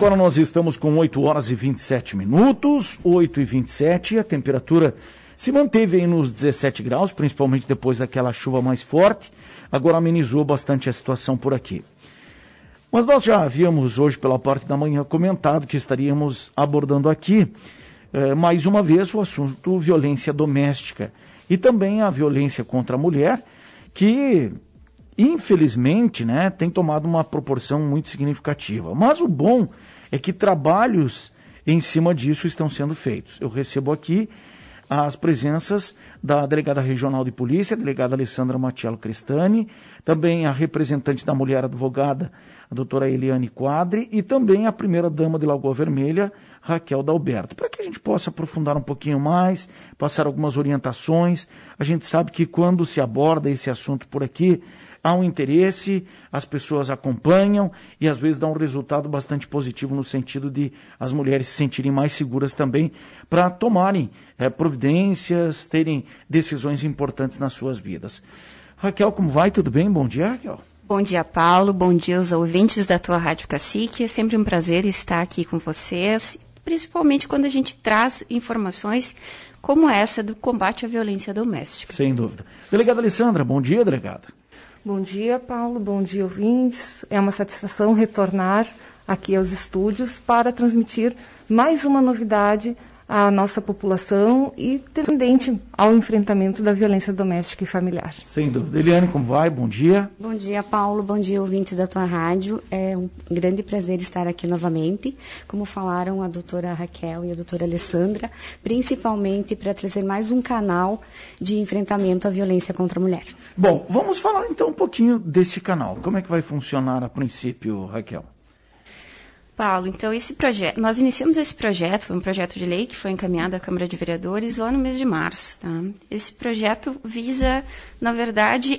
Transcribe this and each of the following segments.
Agora nós estamos com 8 horas e 27 minutos, 8h27, a temperatura se manteve aí nos 17 graus, principalmente depois daquela chuva mais forte, agora amenizou bastante a situação por aqui. Mas nós já havíamos hoje pela parte da manhã comentado que estaríamos abordando aqui, mais uma vez, o assunto violência doméstica e também a violência contra a mulher, que infelizmente, né, tem tomado uma proporção muito significativa. Mas o bom é que trabalhos em cima disso estão sendo feitos. Eu recebo aqui as presenças da delegada regional de polícia, a delegada Alessandra Matiello Crestani, também a representante da mulher advogada, a doutora Eliane Quadri, e também a primeira-dama de Lagoa Vermelha, Raquel Dalberto, para que a gente possa aprofundar um pouquinho mais, passar algumas orientações. A gente sabe que quando se aborda esse assunto por aqui, há um interesse, as pessoas acompanham e às vezes dá um resultado bastante positivo no sentido de as mulheres se sentirem mais seguras também para tomarem providências, terem decisões importantes nas suas vidas. Raquel, como vai? Tudo bem? Bom dia, Raquel. Bom dia, Paulo. Bom dia aos ouvintes da tua Rádio Cacique. É sempre um prazer estar aqui com vocês, principalmente quando a gente traz informações como essa do combate à violência doméstica. Sem dúvida. Delegada Alessandra, bom dia, delegada. Bom dia, Paulo. Bom dia, ouvintes. É uma satisfação retornar aqui aos estúdios para transmitir mais uma novidade à nossa população e tendente ao enfrentamento da violência doméstica e familiar. Sem dúvida. Eliane, como vai? Bom dia. Bom dia, Paulo. Bom dia, ouvintes da tua rádio. É um grande prazer estar aqui novamente, como falaram a doutora Raquel e a doutora Alessandra, principalmente para trazer mais um canal de enfrentamento à violência contra a mulher. Bom, vamos falar então um pouquinho desse canal. Como é que vai funcionar a princípio, Raquel? Paulo, então nós iniciamos esse projeto, foi um projeto de lei que foi encaminhado à Câmara de Vereadores lá no mês de março. Tá? Esse projeto visa, na verdade,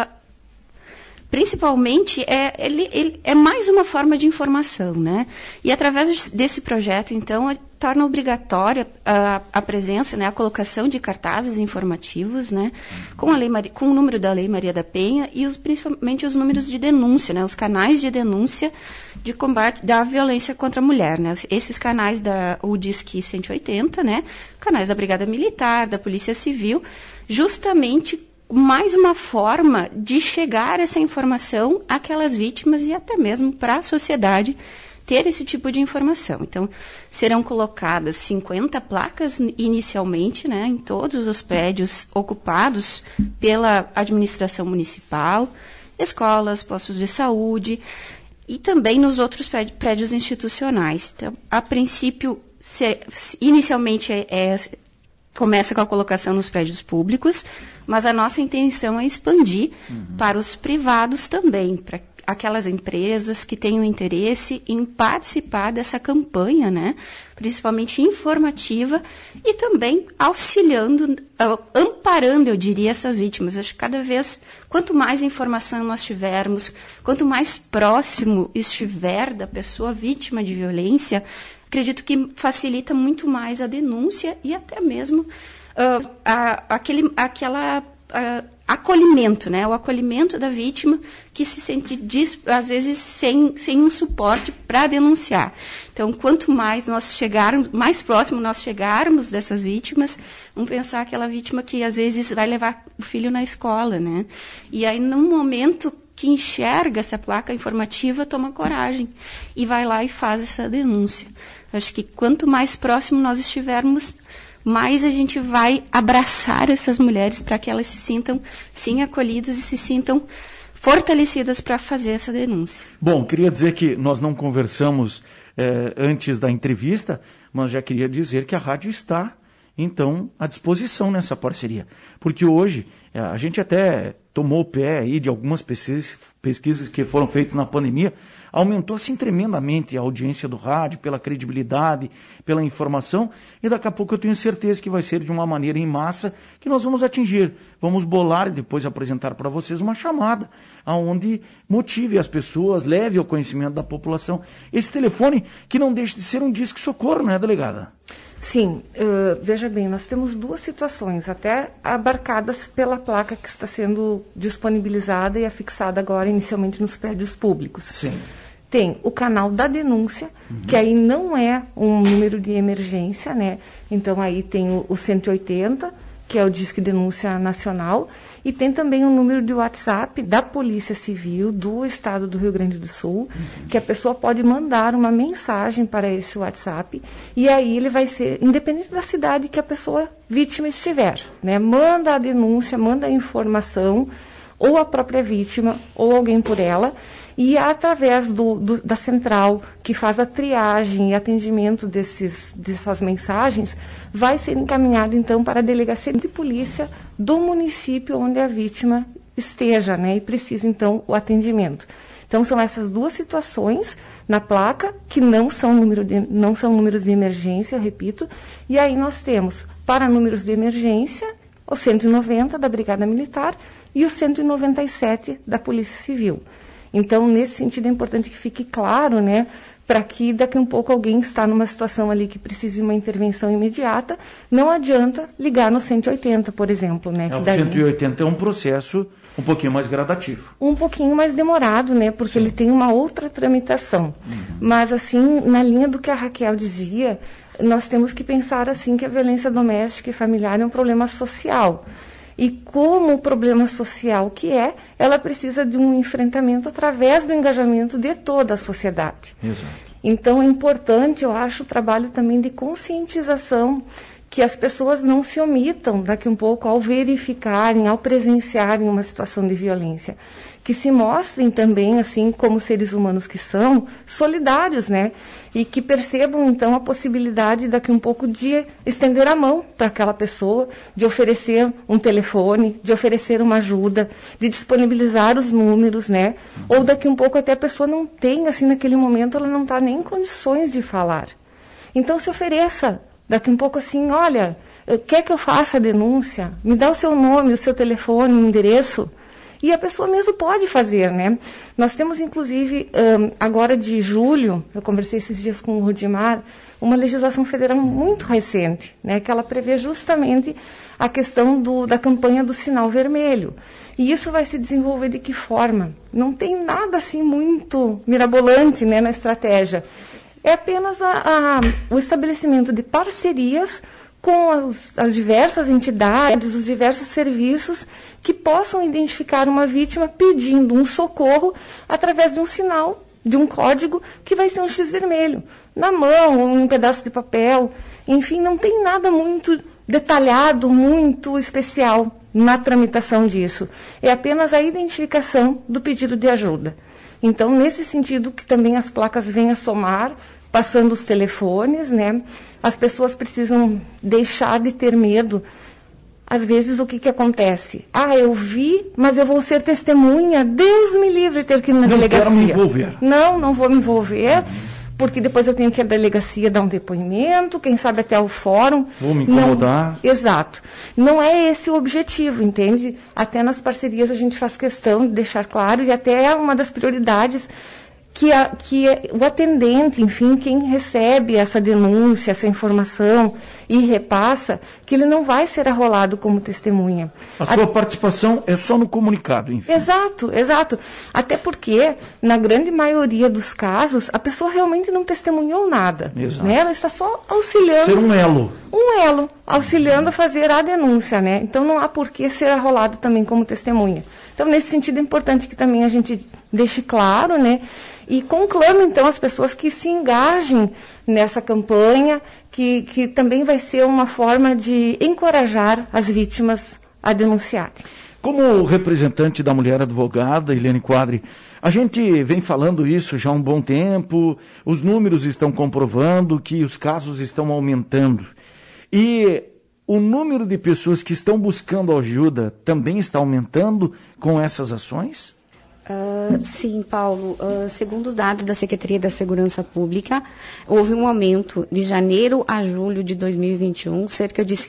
principalmente, ele é mais uma forma de informação, né? E através desse projeto, então, torna obrigatória a presença, né, a colocação de cartazes informativos, né, com o número da Lei Maria da Penha e principalmente os números de denúncia, né, os canais de denúncia de combate da violência contra a mulher, né, esses canais o Disque 180, né, canais da Brigada Militar, da Polícia Civil, justamente mais uma forma de chegar essa informação àquelas vítimas e até mesmo para a sociedade ter esse tipo de informação. Então, serão colocadas 50 placas inicialmente, né, em todos os prédios ocupados pela administração municipal, escolas, postos de saúde e também nos outros prédios institucionais. Então, a princípio, inicialmente começa com a colocação nos prédios públicos, mas a nossa intenção é expandir para os privados também, para aquelas empresas que tenham interesse em participar dessa campanha, né, principalmente informativa, e também auxiliando, amparando, eu diria, essas vítimas. Acho que cada vez, quanto mais informação nós tivermos, quanto mais próximo estiver da pessoa vítima de violência, acredito que facilita muito mais a denúncia e até mesmo acolhimento, né? O acolhimento da vítima que se sente, às vezes, sem um suporte para denunciar. Então, quanto mais mais próximo nós chegarmos dessas vítimas, vamos pensar aquela vítima que, às vezes, vai levar o filho na escola, né? E aí, num momento que enxerga essa placa informativa, toma coragem e vai lá e faz essa denúncia. Acho que quanto mais próximo nós estivermos, mais a gente vai abraçar essas mulheres para que elas se sintam, sim, acolhidas e se sintam fortalecidas para fazer essa denúncia. Bom, queria dizer que nós não conversamos antes da entrevista, mas já queria dizer que a rádio está, então, à disposição nessa parceria. Porque hoje, a gente até tomou o pé aí de algumas pesquisas que foram feitas na pandemia, aumentou assim tremendamente a audiência do rádio, pela credibilidade, pela informação, e daqui a pouco eu tenho certeza que vai ser de uma maneira em massa que nós vamos atingir. Vamos bolar e depois apresentar para vocês uma chamada, onde motive as pessoas, leve ao conhecimento da população esse telefone que não deixa de ser um disque socorro, né, delegada? Sim, veja bem, nós temos duas situações, até abarcadas pela placa que está sendo disponibilizada e afixada agora inicialmente nos prédios públicos. Sim. tem o canal da denúncia, que aí não é um número de emergência, né? Então aí tem o 180, que é o Disque Denúncia Nacional, e tem também um número de WhatsApp da Polícia Civil do Estado do Rio Grande do Sul, que a pessoa pode mandar uma mensagem para esse WhatsApp, e aí ele vai ser, independente da cidade que a pessoa vítima estiver, né? Manda a denúncia, manda a informação, ou a própria vítima, ou alguém por ela, e através da central que faz a triagem e atendimento dessas mensagens, vai ser encaminhado então para a delegacia de polícia do município onde a vítima esteja, né, e precisa então o atendimento. Então são essas duas situações na placa que não são números de emergência, repito, e aí nós temos para números de emergência o 190 da Brigada Militar e o 197 da Polícia Civil. Então, nesse sentido, é importante que fique claro, né, para que daqui a um pouco alguém está numa situação ali que precise de uma intervenção imediata, não adianta ligar no 180, por exemplo, né? O 180 é um processo um pouquinho mais gradativo. Um pouquinho mais demorado, né, porque ele tem uma outra tramitação. Mas, assim, na linha do que a Raquel dizia, nós temos que pensar, assim, que a violência doméstica e familiar é um problema social. E como problema social que é, ela precisa de um enfrentamento através do engajamento de toda a sociedade. Exato. Então é importante, eu acho, o trabalho também de conscientização, que as pessoas não se omitam daqui um pouco ao verificarem, ao presenciarem uma situação de violência. Que se mostrem também, assim como seres humanos que são, solidários, né? E que percebam, então, a possibilidade daqui um pouco de estender a mão para aquela pessoa, de oferecer um telefone, de oferecer uma ajuda, de disponibilizar os números, né? Ou daqui um pouco até a pessoa não tem, assim, naquele momento, ela não está nem em condições de falar. Então, se ofereça. Daqui um pouco assim, olha, quer que eu faça a denúncia? Me dá o seu nome, o seu telefone, o endereço. E a pessoa mesmo pode fazer, né? Nós temos, inclusive, agora de julho, eu conversei esses dias com o Rudimar, uma legislação federal muito recente, né? Que ela prevê justamente a questão da campanha do sinal vermelho. E isso vai se desenvolver de que forma? Não tem nada assim muito mirabolante, né, na estratégia. É apenas o estabelecimento de parcerias com as diversas entidades, os diversos serviços que possam identificar uma vítima pedindo um socorro através de um sinal, de um código que vai ser um X vermelho, na mão ou em um pedaço de papel. Enfim, não tem nada muito detalhado, muito especial na tramitação disso. É apenas a identificação do pedido de ajuda. Então, nesse sentido que também as placas vêm a somar, passando os telefones, né? As pessoas precisam deixar de ter medo. Às vezes, o que acontece? Eu vi, mas eu vou ser testemunha. Deus me livre de ter que ir na delegacia. Não quero me envolver. Não vou me envolver, porque depois eu tenho que ir à delegacia dar um depoimento, quem sabe até ao fórum. Vou me incomodar. Exato. Não é esse o objetivo, entende? Até nas parcerias a gente faz questão de deixar claro, e até é uma das prioridades que o atendente, enfim, quem recebe essa denúncia, essa informação e repassa, que ele não vai ser arrolado como testemunha. A sua participação é só no comunicado, enfim. Exato. Até porque, na grande maioria dos casos, a pessoa realmente não testemunhou nada. Exato. Né? Ela está só auxiliando. Ser um elo. Um elo, auxiliando a fazer a denúncia, né? Então não há por que ser arrolado também como testemunha. Então, nesse sentido, é importante que também a gente deixe claro, né? E conclame, então, as pessoas que se engajem nessa campanha, que também vai ser uma forma de encorajar as vítimas a denunciarem. Como representante da mulher advogada, Eliane Quadri, a gente vem falando isso já há um bom tempo, os números estão comprovando que os casos estão aumentando. E o número de pessoas que estão buscando ajuda também está aumentando com essas ações? Sim, Paulo. Segundo os dados da Secretaria da Segurança Pública, houve um aumento de janeiro a julho de 2021, cerca de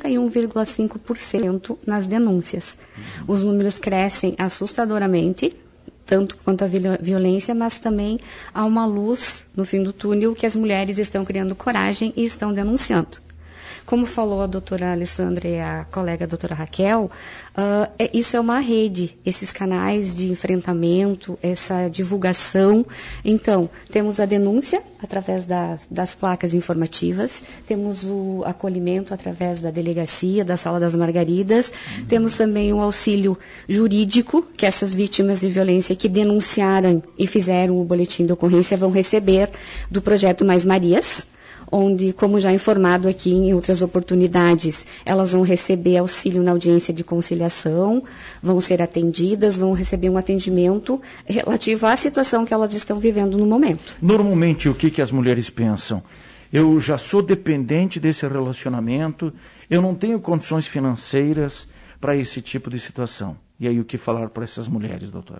51,5% nas denúncias. Os números crescem assustadoramente, tanto quanto a violência, mas também há uma luz no fim do túnel que as mulheres estão criando coragem e estão denunciando. Como falou a doutora Alessandra e a colega a doutora Raquel, isso é uma rede, esses canais de enfrentamento, essa divulgação. Então, temos a denúncia através das placas informativas, temos o acolhimento através da delegacia, da Sala das Margaridas, temos também o auxílio jurídico, que essas vítimas de violência que denunciaram e fizeram o boletim de ocorrência vão receber do projeto Mais Marias, onde, como já informado aqui em outras oportunidades, elas vão receber auxílio na audiência de conciliação, vão ser atendidas, vão receber um atendimento relativo à situação que elas estão vivendo no momento. Normalmente, o que as mulheres pensam? Eu já sou dependente desse relacionamento, eu não tenho condições financeiras para esse tipo de situação. E aí, o que falar para essas mulheres, doutora?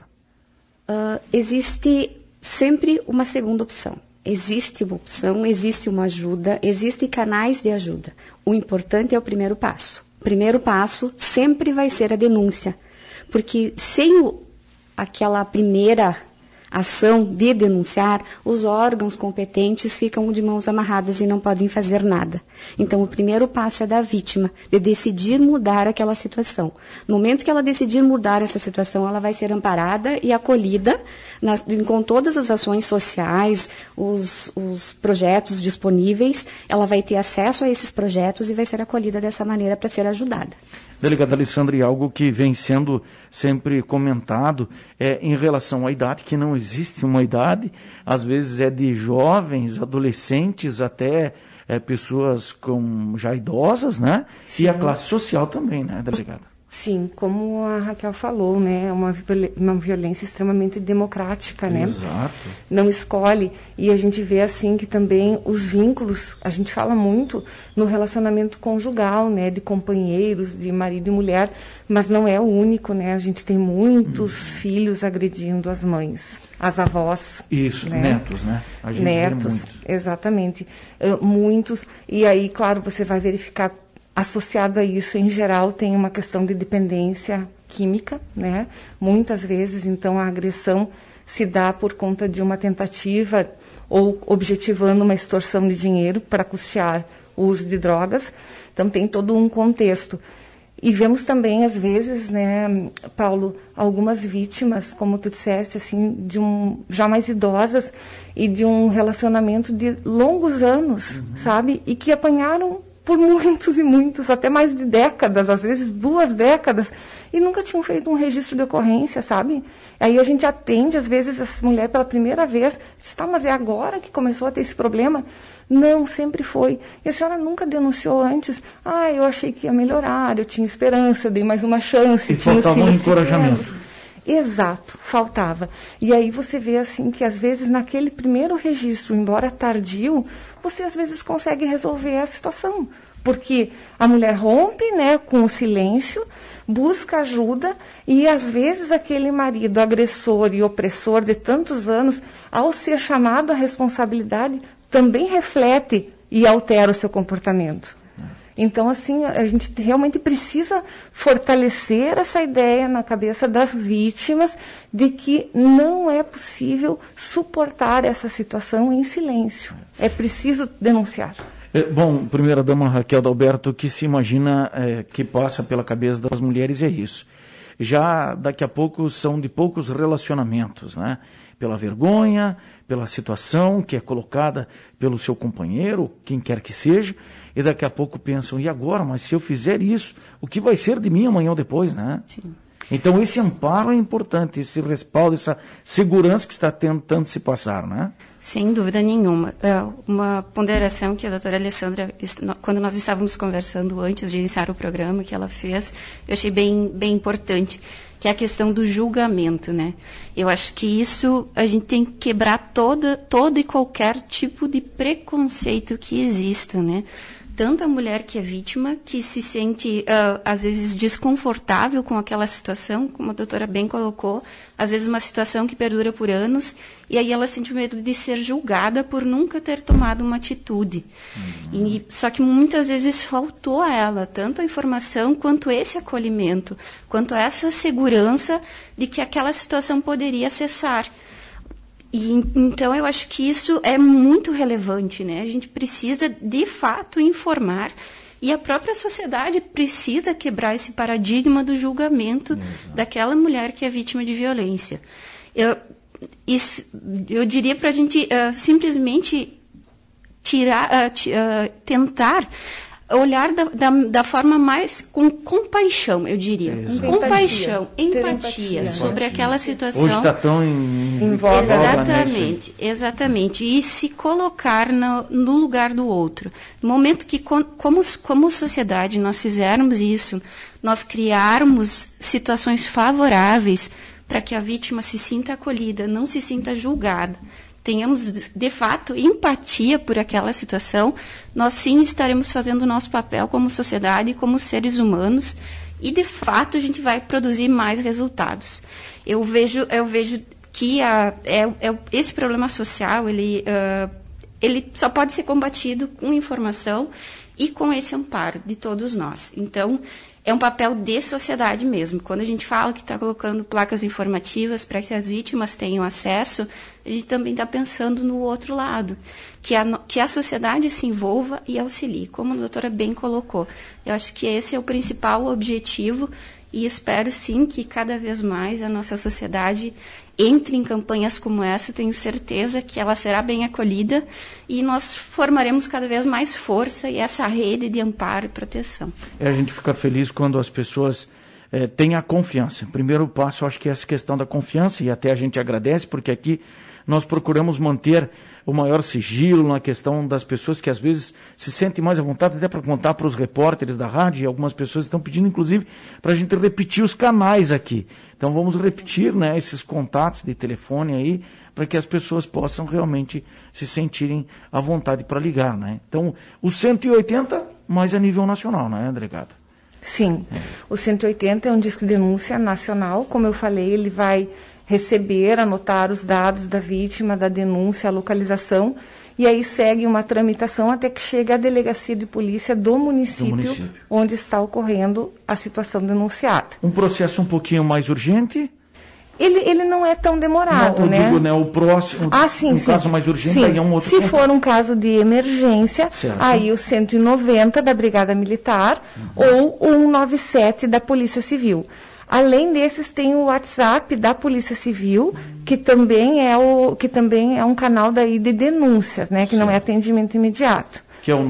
Existe sempre uma segunda opção. Existe uma opção, existe uma ajuda, existem canais de ajuda. O importante é o primeiro passo. O primeiro passo sempre vai ser a denúncia, porque sem aquela primeira ação de denunciar, os órgãos competentes ficam de mãos amarradas e não podem fazer nada. Então, o primeiro passo é da vítima, de decidir mudar aquela situação. No momento que ela decidir mudar essa situação, ela vai ser amparada e acolhida com todas as ações sociais, os projetos disponíveis, ela vai ter acesso a esses projetos e vai ser acolhida dessa maneira para ser ajudada. Delegada Alessandra, e algo que vem sendo sempre comentado é em relação à idade, que não existe uma idade, às vezes é de jovens, adolescentes, até pessoas já idosas, né? Sim. E a classe social também, né, delegada? Sim, como a Raquel falou, né, é uma violência extremamente democrática, né? Exato. Não escolhe, e a gente vê assim que também os vínculos, a gente fala muito no relacionamento conjugal, né, de companheiros, de marido e mulher, mas não é o único, né? A gente tem muitos filhos agredindo as mães, as avós. Isso, né? Netos, né? A gente netos, vê muito. Exatamente. Muitos, e aí, claro, você vai verificar. Associado a isso, em geral, tem uma questão de dependência química, né? Muitas vezes, então, a agressão se dá por conta de uma tentativa ou objetivando uma extorsão de dinheiro para custear o uso de drogas. Então, tem todo um contexto. E vemos também, às vezes, né, Paulo, algumas vítimas, como tu disseste, assim, já mais idosas e de um relacionamento de longos anos, sabe? E que apanharam por muitos e muitos, até mais de décadas, às vezes 2 décadas, e nunca tinham feito um registro de ocorrência, sabe? Aí a gente atende, às vezes, essa mulher pela primeira vez, mas é agora que começou a ter esse problema? Não, sempre foi. E a senhora nunca denunciou antes? Eu achei que ia melhorar, eu tinha esperança, eu dei mais uma chance. E faltava um encorajamento. Pequenos. Exato, faltava. E aí você vê assim que às vezes naquele primeiro registro, embora tardio, você às vezes consegue resolver a situação. Porque a mulher rompe, né, com o silêncio, busca ajuda e às vezes aquele marido agressor e opressor de tantos anos, ao ser chamado à responsabilidade, também reflete e altera o seu comportamento. Então, assim, a gente realmente precisa fortalecer essa ideia na cabeça das vítimas de que não é possível suportar essa situação em silêncio. É preciso denunciar. Bom, primeira-dama Raquel Dalberto, o que se imagina que passa pela cabeça das mulheres é isso. Já daqui a pouco são de poucos relacionamentos, né? Pela vergonha, pela situação que é colocada pelo seu companheiro, quem quer que seja, e daqui a pouco pensam, e agora? Mas se eu fizer isso, o que vai ser de mim amanhã ou depois, né? Sim. Então esse amparo é importante, esse respaldo, essa segurança que está tentando se passar, né? Sem dúvida nenhuma. Uma ponderação que a doutora Alessandra, quando nós estávamos conversando antes de iniciar o programa, que ela fez, eu achei bem importante, que é a questão do julgamento, né? Eu acho que isso, a gente tem que quebrar todo e qualquer tipo de preconceito que exista, né? Tanto a mulher que é vítima, que se sente, às vezes, desconfortável com aquela situação, como a doutora bem colocou, às vezes uma situação que perdura por anos, e aí ela sente medo de ser julgada por nunca ter tomado uma atitude. Só que muitas vezes faltou a ela tanto a informação, quanto esse acolhimento, quanto essa segurança de que aquela situação poderia cessar. Então, eu acho que isso é muito relevante, né? A gente precisa, de fato, informar E a própria sociedade precisa quebrar esse paradigma do julgamento daquela mulher que é vítima de violência. Eu diria para a gente simplesmente tentar olhar da forma mais com compaixão, eu diria. Compaixão, empatia sobre aquela situação. Hoje está tão em voga. Exatamente. E se colocar no lugar do outro. No momento que, como sociedade, nós fizermos isso, nós criarmos situações favoráveis para que a vítima se sinta acolhida, não se sinta julgada, tenhamos, de fato, empatia por aquela situação, nós sim estaremos fazendo o nosso papel como sociedade e como seres humanos, e, de fato, a gente vai produzir mais resultados. Eu vejo que esse problema social, ele só pode ser combatido com informação e com esse amparo de todos nós. Então, é um papel de sociedade mesmo. Quando a gente fala que está colocando placas informativas para que as vítimas tenham acesso, a gente também está pensando no outro lado, que a sociedade se envolva e auxilie, como a doutora bem colocou. Eu acho que esse é o principal objetivo e espero sim que cada vez mais a nossa sociedade entre em campanhas como essa. Tenho certeza que ela será bem acolhida e nós formaremos cada vez mais força e essa rede de amparo e proteção. A gente fica feliz quando as pessoas têm a confiança. Primeiro passo, eu acho que é essa questão da confiança, e até a gente agradece, porque aqui nós procuramos manter o maior sigilo na questão das pessoas que às vezes se sentem mais à vontade, até para contar para os repórteres da rádio, e algumas pessoas estão pedindo, inclusive, para a gente repetir os canais aqui. Então vamos repetir, né, esses contatos de telefone aí, para que as pessoas possam realmente se sentirem à vontade para ligar, né? Então, o 180, mais a nível nacional, né, delegada? Sim, o 180 é um disque de denúncia nacional, como eu falei, ele vai receber, anotar os dados da vítima, da denúncia, a localização, e aí segue uma tramitação até que chegue à delegacia de polícia do município onde está ocorrendo a situação denunciada. Um processo um pouquinho mais urgente? Ele não é tão demorado, não, né? Digo, né, o próximo, caso mais urgente, aí é um outro. Se for um caso de emergência, certo, aí o 190 da Brigada Militar ou o 197 da Polícia Civil. Além desses, tem o WhatsApp da Polícia Civil, que também é um canal daí de denúncias, né? Que não é atendimento imediato. Que é o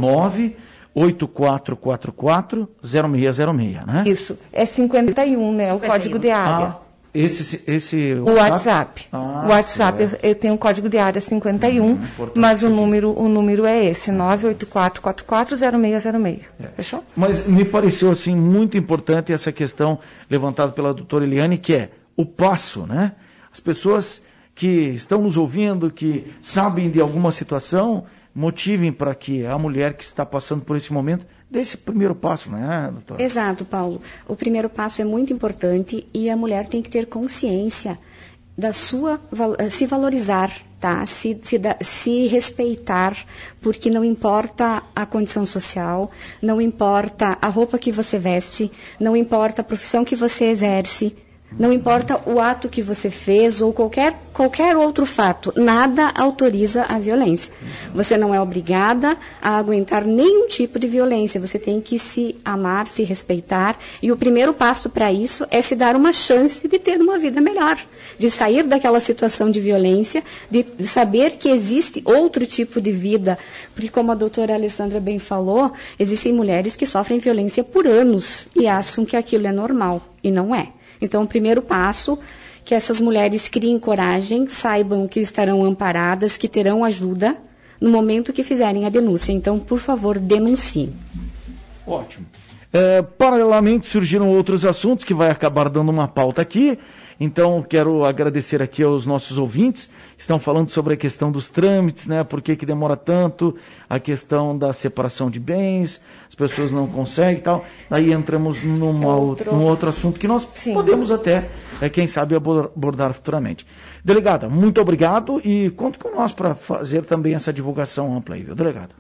98444-0606, né? Isso, é 51, né? O código de área. Esse o WhatsApp. O WhatsApp, eu tenho o código de área 51, mas o número é esse, 984440606. Fechou? Mas me pareceu assim muito importante essa questão levantada pela doutora Eliane, que é o passo, né? As pessoas que estão nos ouvindo, que sabem de alguma situação, motivem para que a mulher que está passando por esse momento desse primeiro passo, né, doutora? Exato, Paulo. O primeiro passo é muito importante e a mulher tem que ter consciência da sua, se valorizar, tá? Se respeitar, porque não importa a condição social, não importa a roupa que você veste, não importa a profissão que você exerce, não importa o ato que você fez ou qualquer outro fato, nada autoriza a violência. Você não é obrigada a aguentar nenhum tipo de violência, você tem que se amar, se respeitar, e o primeiro passo para isso é se dar uma chance de ter uma vida melhor, de sair daquela situação de violência, de saber que existe outro tipo de vida, porque como a doutora Alessandra bem falou, existem mulheres que sofrem violência por anos e acham que aquilo é normal, e não é. Então, o primeiro passo, que essas mulheres criem coragem, saibam que estarão amparadas, que terão ajuda no momento que fizerem a denúncia. Então, por favor, denunciem. Ótimo. Paralelamente, surgiram outros assuntos que vai acabar dando uma pauta aqui. Então, quero agradecer aqui aos nossos ouvintes. Estão falando sobre a questão dos trâmites, né? Por que demora tanto? A questão da separação de bens, as pessoas não conseguem e tal. Daí entramos num outro assunto que nós podemos até, quem sabe, abordar futuramente. Delegada, muito obrigado e conte com nós para fazer também essa divulgação ampla aí, viu, delegada?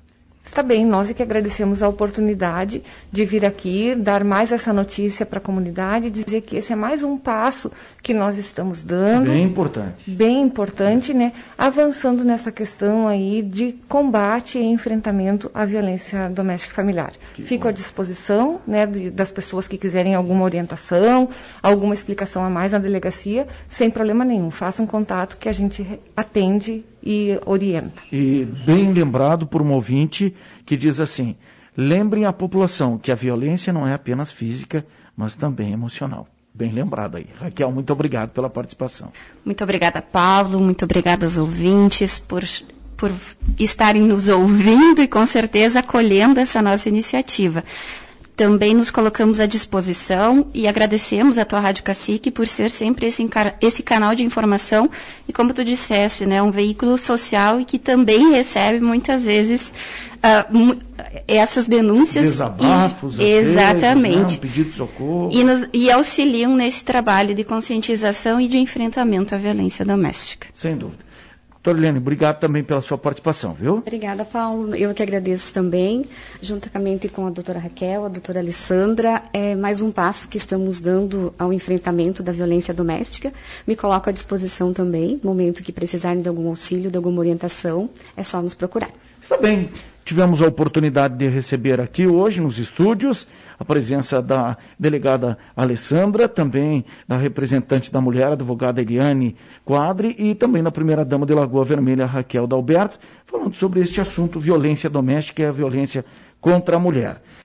Está bem, nós é que agradecemos a oportunidade de vir aqui, dar mais essa notícia para a comunidade, dizer que esse é mais um passo que nós estamos dando. Bem importante. Bem importante, né? Avançando nessa questão aí de combate e enfrentamento à violência doméstica e familiar. Fico à disposição, né, das pessoas que quiserem alguma orientação, alguma explicação a mais na delegacia, sem problema nenhum. Façam contato que a gente atende e orienta. E bem lembrado por um ouvinte que diz assim: lembrem a população que a violência não é apenas física, mas também emocional. Bem lembrado aí. Raquel, muito obrigado pela participação. Muito obrigada, Paulo. Muito obrigada aos ouvintes por estarem nos ouvindo e, com certeza, acolhendo essa nossa iniciativa. Também nos colocamos à disposição e agradecemos a tua Rádio Cacique por ser sempre esse canal de informação e, como tu disseste, né, um veículo social e que também recebe muitas vezes essas denúncias. Desabafos, exatamente. Vezes, né, um pedido de socorro. E auxiliam nesse trabalho de conscientização e de enfrentamento à violência doméstica. Sem dúvida. Doutora Eliane, obrigado também pela sua participação, viu? Obrigada, Paulo. Eu que agradeço também, juntamente com a doutora Raquel, a doutora Alessandra, mais um passo que estamos dando ao enfrentamento da violência doméstica. Me coloco à disposição também, no momento que precisarem de algum auxílio, de alguma orientação, é só nos procurar. Está bem. Tivemos a oportunidade de receber aqui hoje nos estúdios a presença da delegada Alessandra, também da representante da mulher, a advogada Eliane Quadri, e também da primeira-dama de Lagoa Vermelha, Raquel Dalberto, falando sobre este assunto, violência doméstica e a violência contra a mulher.